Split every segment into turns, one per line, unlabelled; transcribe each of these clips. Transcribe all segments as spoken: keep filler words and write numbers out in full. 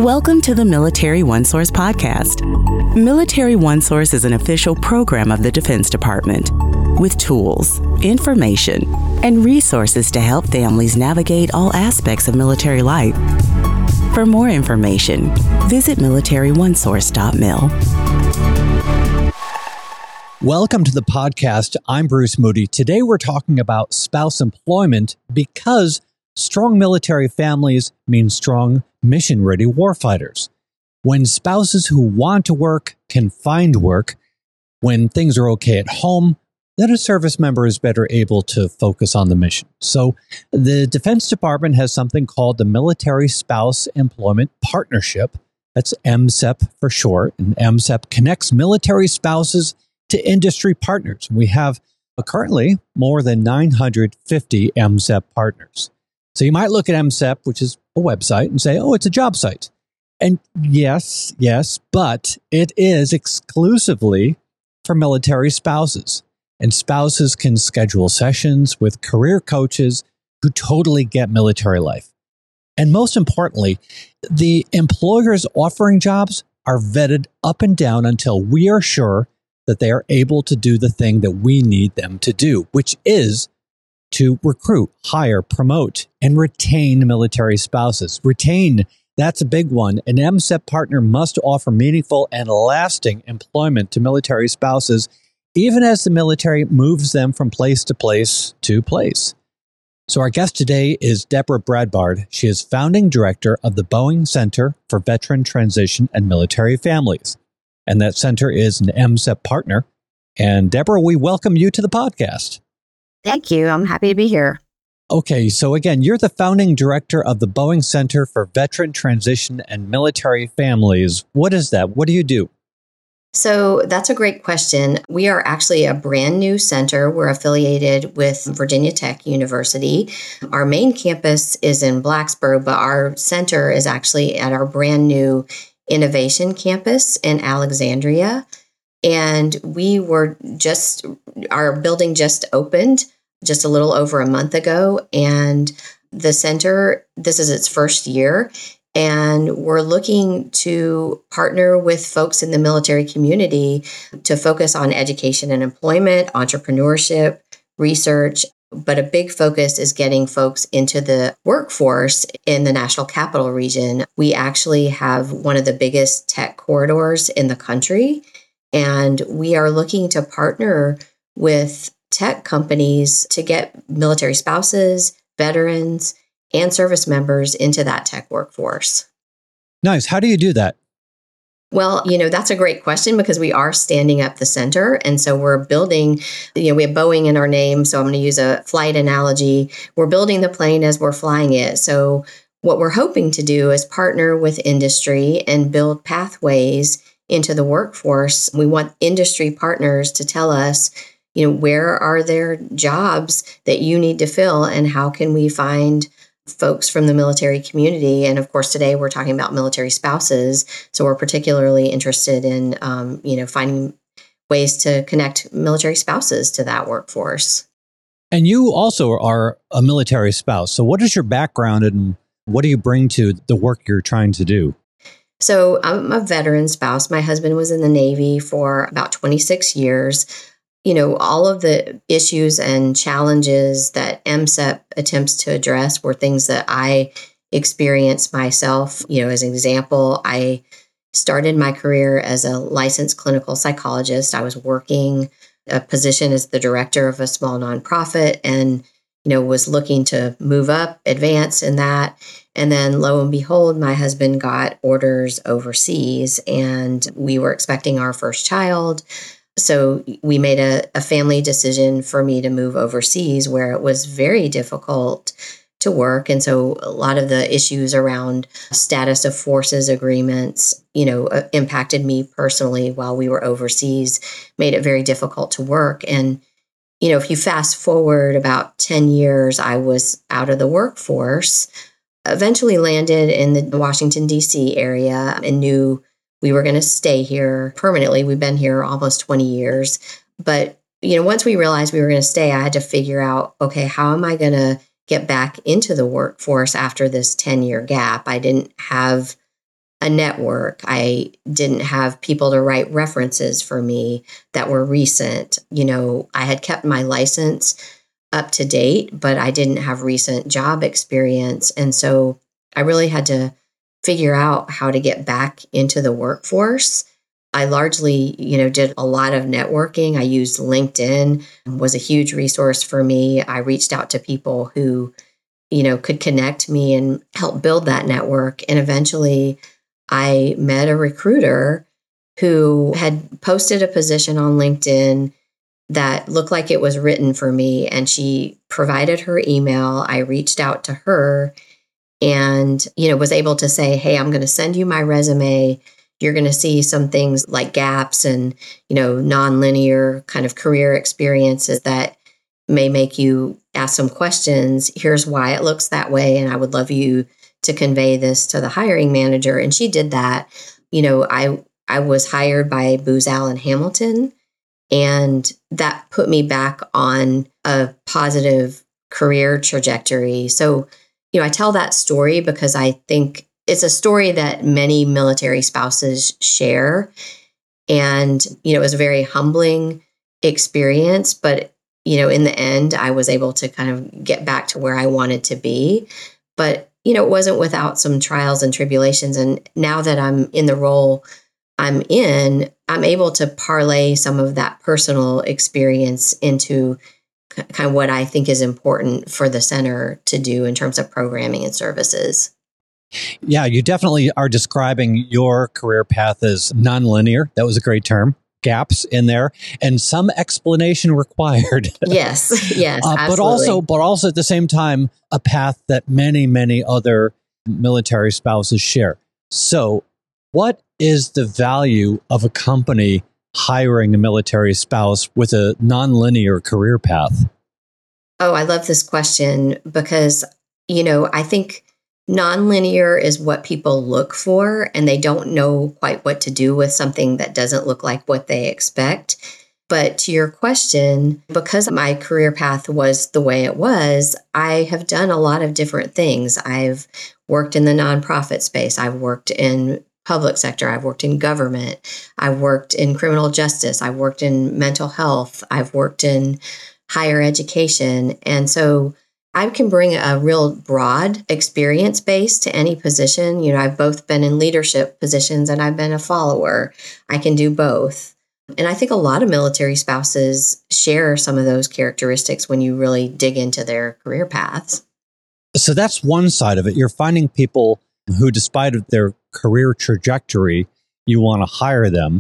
Welcome to the Military OneSource podcast. Military OneSource is an official program of the Defense Department with tools, information, and resources to help families navigate all aspects of military life. For more information, visit military one source dot mil.
Welcome to the podcast. I'm Bruce Moody. Today we're talking about spouse employment because strong military families mean strong mission-ready warfighters. When spouses who want to work can find work, when things are okay at home, then a service member is better able to focus on the mission. So the Defense Department has something called the Military Spouse Employment Partnership. That's M S E P for short. And M S E P connects military spouses to industry partners. We have uh, currently more than nine hundred fifty M S E P partners. So you might look at M S E P, which is a website, and say, oh, it's a job site. And yes, yes, but it is exclusively for military spouses. And spouses can schedule sessions with career coaches who totally get military life. And most importantly, the employers offering jobs are vetted up and down until we are sure that they are able to do the thing that we need them to do, which is to recruit, hire, promote, and retain military spouses. Retain, that's a big one. An M S E P partner must offer meaningful and lasting employment to military spouses, even as the military moves them from place to place to place. So our guest today is Deborah Bradbard. She is founding director of the Boeing Center for Veteran Transition and Military Families. And that center is an M S E P partner. And Deborah, we welcome you to the podcast.
Thank you. I'm happy to be here.
Okay, so again, you're the founding director of the Boeing Center for Veteran Transition and Military Families. What is that? What do you do?
So that's a great question. We are actually a brand new center. We're affiliated with Virginia Tech University. Our main campus is in Blacksburg, but our center is actually at our brand new Innovation Campus in Alexandria. And we were just, our building just opened just a little over a month ago. And the center, this is its first year. And we're looking to partner with folks in the military community to focus on education and employment, entrepreneurship, research. But a big focus is getting folks into the workforce in the National Capital Region. We actually have one of the biggest tech corridors in the country. And we are looking to partner with tech companies to get military spouses, veterans, and service members into that tech workforce.
Nice. How do you do that?
Well, you know, that's a great question because we are standing up the center. And so we're building, you know, we have Boeing in our name. So I'm going to use a flight analogy. We're building the plane as we're flying it. So what we're hoping to do is partner with industry and build pathways into the workforce. We want industry partners to tell us, you know, where are there jobs that you need to fill and how can we find folks from the military community? And of course, today we're talking about military spouses. So we're particularly interested in, um, you know, finding ways to connect military spouses to that workforce.
And you also are a military spouse. So what is your background and what do you bring to the work you're trying to do?
So I'm a veteran spouse. My husband was in the Navy for about twenty-six years. You know, all of the issues and challenges that M S E P attempts to address were things that I experienced myself. You know, as an example, I started my career as a licensed clinical psychologist. I was working a position as the director of a small nonprofit and, you know, was looking to move up, advance in that. And then lo and behold, my husband got orders overseas and we were expecting our first child. So we made a, a family decision for me to move overseas where it was very difficult to work. And so a lot of the issues around status of forces agreements, you know, uh, impacted me personally while we were overseas, made it very difficult to work. And, you know, if you fast forward about ten years, I was out of the workforce, eventually landed in the Washington, D C area and knew we were going to stay here permanently. We've been here almost twenty years. But, you know, once we realized we were going to stay, I had to figure out, okay, how am I going to get back into the workforce after this ten-year gap? I didn't have a network. I didn't have people to write references for me that were recent. You know, I had kept my license up to date, but I didn't have recent job experience. And so I really had to figure out how to get back into the workforce. I largely, you know, did a lot of networking. I used LinkedIn, was a huge resource for me. I reached out to people who, you know, could connect me and help build that network. And eventually I met a recruiter who had posted a position on LinkedIn that looked like it was written for me. And she provided her email. I reached out to her and, you know, was able to say, hey, I'm going to send you my resume. You're going to see some things like gaps and, you know, nonlinear kind of career experiences that may make you ask some questions. Here's why it looks that way. And I would love you to convey this to the hiring manager. And she did that. You know, I, I was hired by Booz Allen Hamilton, and that put me back on a positive career trajectory. So, you know, I tell that story because I think it's a story that many military spouses share. And, you know, it was a very humbling experience. But, you know, in the end, I was able to kind of get back to where I wanted to be. But, you know, it wasn't without some trials and tribulations. And now that I'm in the role I'm in, I'm able to parlay some of that personal experience into kind of what I think is important for the center to do in terms of programming and services.
Yeah, you definitely are describing your career path as nonlinear. That was a great term. Gaps in there and some explanation required.
Yes, yes,
uh,
absolutely.
But also, but also at the same time, a path that many, many other military spouses share. So what is the value of a company hiring a military spouse with a nonlinear career path?
Oh, I love this question because, you know, I think nonlinear is what people look for, and they don't know quite what to do with something that doesn't look like what they expect. But to your question, because my career path was the way it was, I have done a lot of different things. I've worked in the nonprofit space. I've worked in public sector. I've worked in government. I've worked in criminal justice. I've worked in mental health. I've worked in higher education. And so I can bring a real broad experience base to any position. You know, I've both been in leadership positions and I've been a follower. I can do both. And I think a lot of military spouses share some of those characteristics when you really dig into their career paths.
So that's one side of it. You're finding people who, despite their career trajectory, you want to hire them.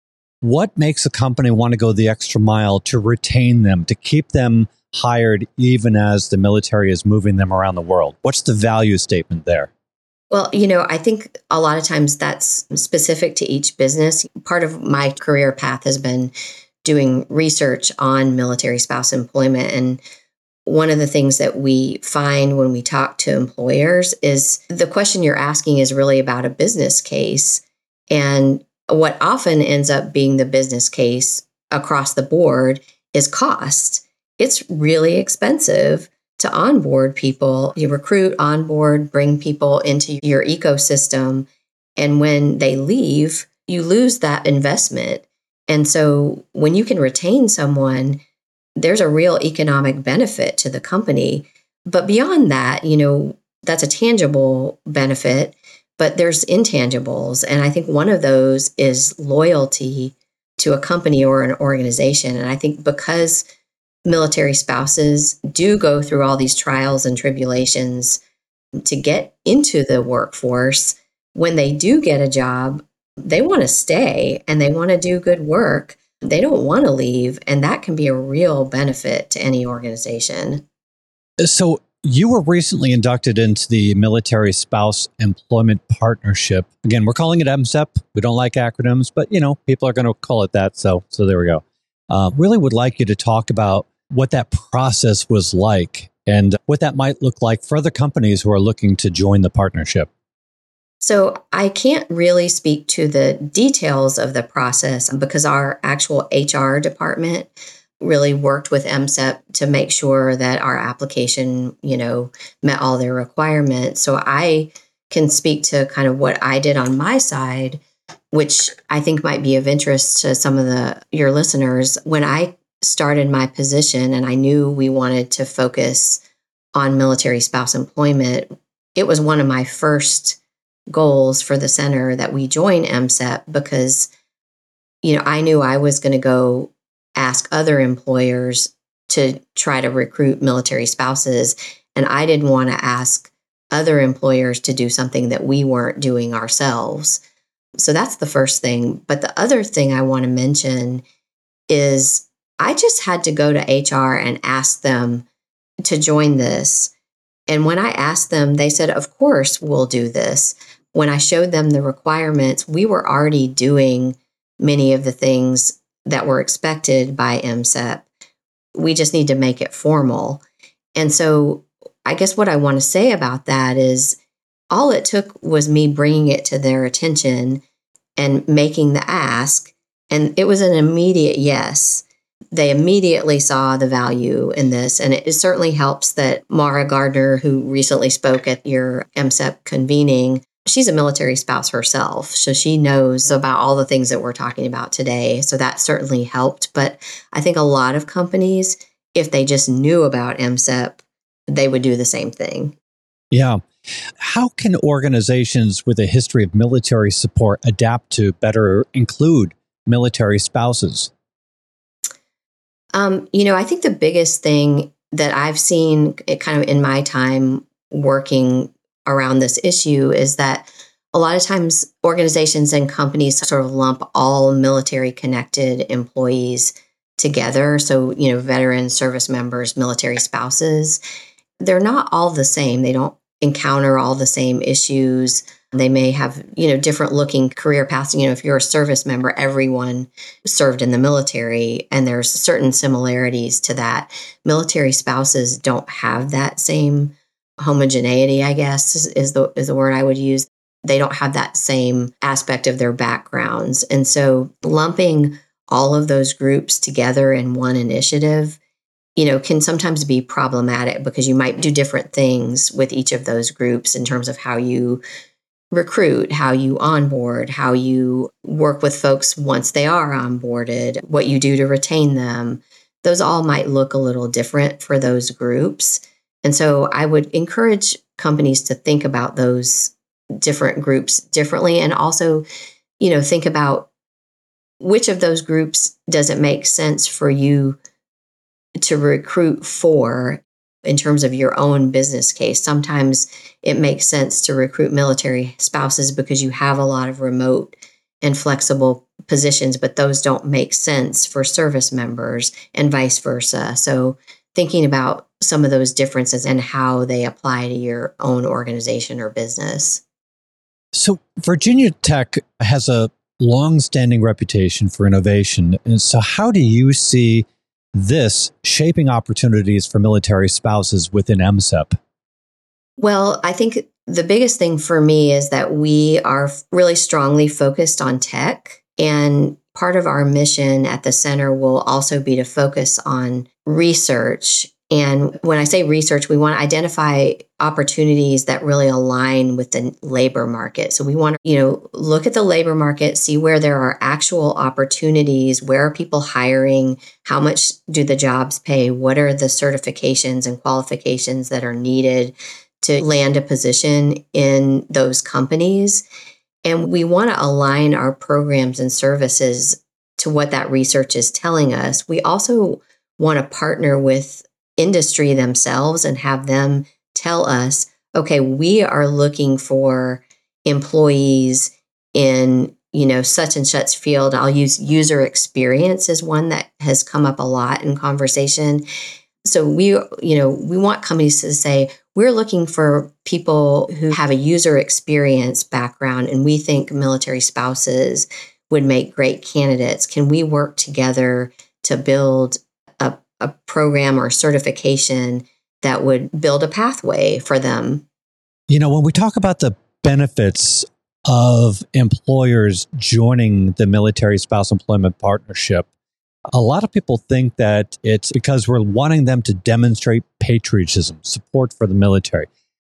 What makes a company want to go the extra mile to retain them, to keep them hired even as the military is moving them around the world? What's the value statement there?
Well, you know, I think a lot of times that's specific to each business. Part of my career path has been doing research on military spouse employment. And one of the things that we find when we talk to employers is the question you're asking is really about a business case. And what often ends up being the business case across the board is cost. It's really expensive to onboard people. You recruit, onboard, bring people into your ecosystem. And when they leave, you lose that investment. And so when you can retain someone, there's a real economic benefit to the company. But beyond that, you know, that's a tangible benefit, but there's intangibles. And I think one of those is loyalty to a company or an organization. And I think because military spouses do go through all these trials and tribulations to get into the workforce, when they do get a job, they want to stay and they want to do good work. They don't want to leave, and that can be a real benefit to any organization.
So you were recently inducted into the Military Spouse Employment Partnership. Again, we're calling it M S E P. We don't like acronyms, but, you know, people are going to call it that. So, so there we go. Uh, really would like you to talk about what that process was like and what that might look like for other companies who are looking to join the partnership.
So I can't really speak to the details of the process because our actual H R department really worked with M S E P to make sure that our application, you know, met all their requirements. So I can speak to kind of what I did on my side, which I think might be of interest to some of the your listeners. When I started my position and I knew we wanted to focus on military spouse employment, it was one of my first goals for the center that we join M S E P because, you know, I knew I was going to go ask other employers to try to recruit military spouses. And I didn't want to ask other employers to do something that we weren't doing ourselves. So that's the first thing. But the other thing I want to mention is I just had to go to H R and ask them to join this. And when I asked them, they said, of course, we'll do this. When I showed them the requirements, we were already doing many of the things that were expected by M S E P. We just need to make it formal. And so I guess what I want to say about that is all it took was me bringing it to their attention and making the ask. And it was an immediate yes. They immediately saw the value in this. And it, it certainly helps that Mara Gardner, who recently spoke at your M S E P convening, she's a military spouse herself. So she knows about all the things that we're talking about today. So that certainly helped. But I think a lot of companies, if they just knew about M S E P, they would do the same thing.
Yeah. How can organizations with a history of military support adapt to better include military spouses?
Um, you know, I think the biggest thing that I've seen it kind of in my time working around this issue is that a lot of times organizations and companies sort of lump all military connected employees together. So, you know, veteran service members, military spouses, they're not all the same. They don't encounter all the same issues. They may have, you know, different looking career paths. You know, if you're a service member, everyone served in the military, and there's certain similarities to that. Military spouses don't have that same homogeneity, I guess, is, is the is the word I would use. They don't have that same aspect of their backgrounds. And so lumping all of those groups together in one initiative, you know, can sometimes be problematic because you might do different things with each of those groups in terms of how you recruit, how you onboard, how you work with folks once they are onboarded, what you do to retain them. Those all might look a little different for those groups. And so I would encourage companies to think about those different groups differently, and also, you know, think about which of those groups does it make sense for you to recruit for in terms of your own business case. Sometimes it makes sense to recruit military spouses because you have a lot of remote and flexible positions, but those don't make sense for service members and vice versa. So thinking about some of those differences and how they apply to your own organization or business.
So Virginia Tech has a long-standing reputation for innovation. And so how do you see this shaping opportunities for military spouses within M S E P?
Well, I think the biggest thing for me is that we are really strongly focused on tech. And part of our mission at the center will also be to focus on research. And when I say research, we want to identify opportunities that really align with the labor market. So we want to, you know, look at the labor market, see where there are actual opportunities, where are people hiring, how much do the jobs pay, what are the certifications and qualifications that are needed to land a position in those companies. And we want to align our programs and services to what that research is telling us. We also want to partner with industry themselves and have them tell us, okay, we are looking for employees in, you know, such and such field. I'll use user experience as one that has come up a lot in conversation. So we, you know, we want companies to say, we're looking for people who have a user experience background, and we think military spouses would make great candidates. Can we work together to build a, a program or certification that would build a pathway for them?
You know, when we talk about the benefits of employers joining the Military Spouse Employment Partnership, a lot of people think that it's because we're wanting them to demonstrate patriotism, support for the military.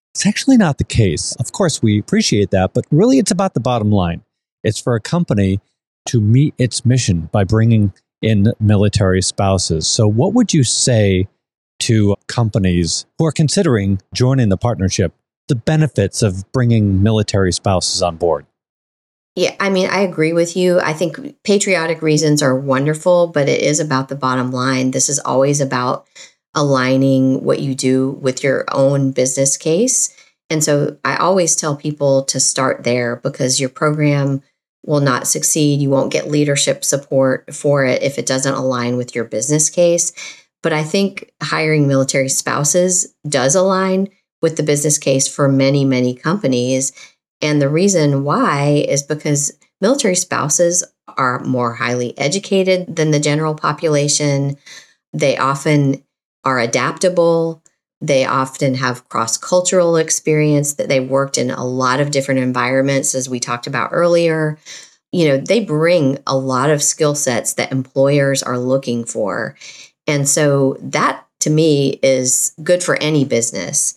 It's actually not the case. Of course, we appreciate that, but really it's about the bottom line. It's for a company to meet its mission by bringing in military spouses. So what would you say to companies who are considering joining the partnership, the benefits of bringing military spouses on board?
Yeah, I mean, I agree with you. I think patriotic reasons are wonderful, but it is about the bottom line. This is always about aligning what you do with your own business case. And so I always tell people to start there because your program will not succeed. You won't get leadership support for it if it doesn't align with your business case. But I think hiring military spouses does align with the business case for many, many companies. And the reason why is because military spouses are more highly educated than the general population. They often are adaptable. They often have cross-cultural experience, that they worked in a lot of different environments, as we talked about earlier. You know, they bring a lot of skill sets that employers are looking for. And so that, to me, is good for any business.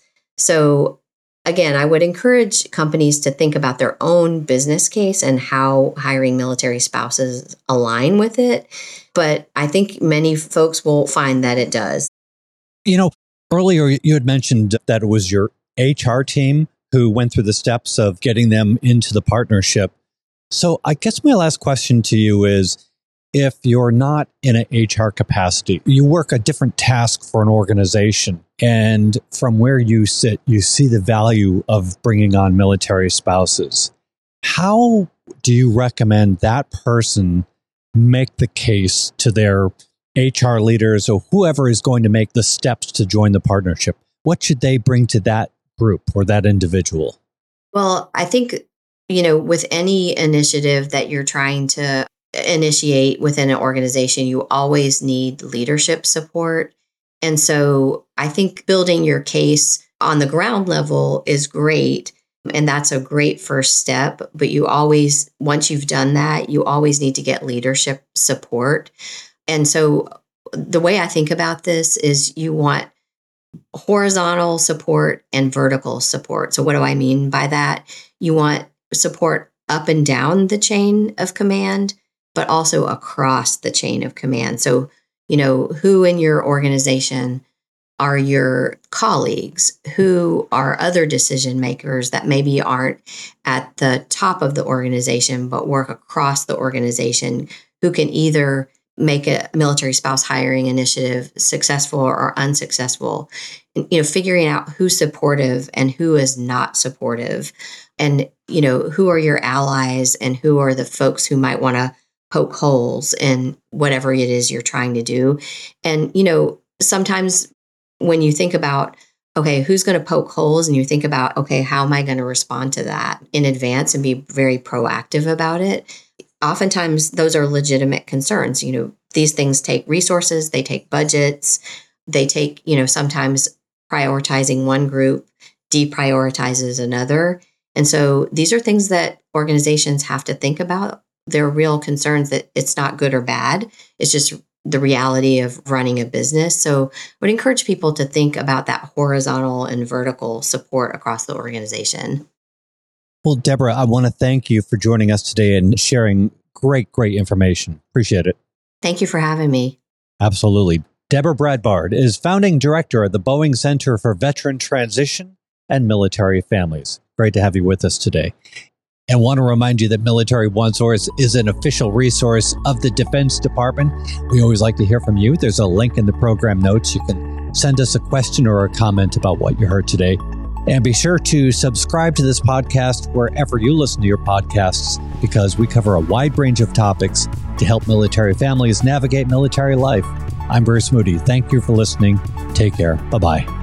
So again, I would encourage companies to think about their own business case and how hiring military spouses align with it. But I think many folks will find that it does.
You know, earlier you had mentioned that it was your H R team who went through the steps of getting them into the partnership. So I guess my last question to you is, if you're not in an H R capacity, you work a different task for an organization, and from where you sit, you see the value of bringing on military spouses. How do you recommend that person make the case to their H R leaders or whoever is going to make the steps to join the partnership? What should they bring to that group or that individual?
Well, I think, you know, with any initiative that you're trying to initiate within an organization, you always need leadership support. And so I think building your case on the ground level is great. And that's a great first step. But you always, once you've done that, you always need to get leadership support. And so the way I think about this is you want horizontal support and vertical support. So what do I mean by that? You want support up and down the chain of command, but also across the chain of command. So, you know, who in your organization are your colleagues? Who are other decision makers that maybe aren't at the top of the organization, but work across the organization, who can either make a military spouse hiring initiative successful or unsuccessful? And, you know, figuring out who's supportive and who is not supportive, and, you know, who are your allies and who are the folks who might want to poke holes in whatever it is you're trying to do. And, you know, sometimes when you think about, okay, who's going to poke holes, and you think about, okay, how am I going to respond to that in advance and be very proactive about it? Oftentimes those are legitimate concerns. You know, these things take resources, they take budgets, they take, you know, sometimes prioritizing one group deprioritizes another. And so these are things that organizations have to think about. They're real concerns that it's not good or bad. It's just the reality of running a business. So I would encourage people to think about that horizontal and vertical support across the organization.
Well, Deborah, I want to thank you for joining us today and sharing great, great information. Appreciate it.
Thank you for having me.
Absolutely. Deborah Bradbard is founding director of the Boeing Center for Veteran Transition and Military Families. Great to have you with us today. And want to remind you that Military OneSource is an official resource of the Defense Department. We always like to hear from you. There's a link in the program notes. You can send us a question or a comment about what you heard today. And be sure to subscribe to this podcast wherever you listen to your podcasts, because we cover a wide range of topics to help military families navigate military life. I'm Bruce Moody. Thank you for listening. Take care. Bye-bye.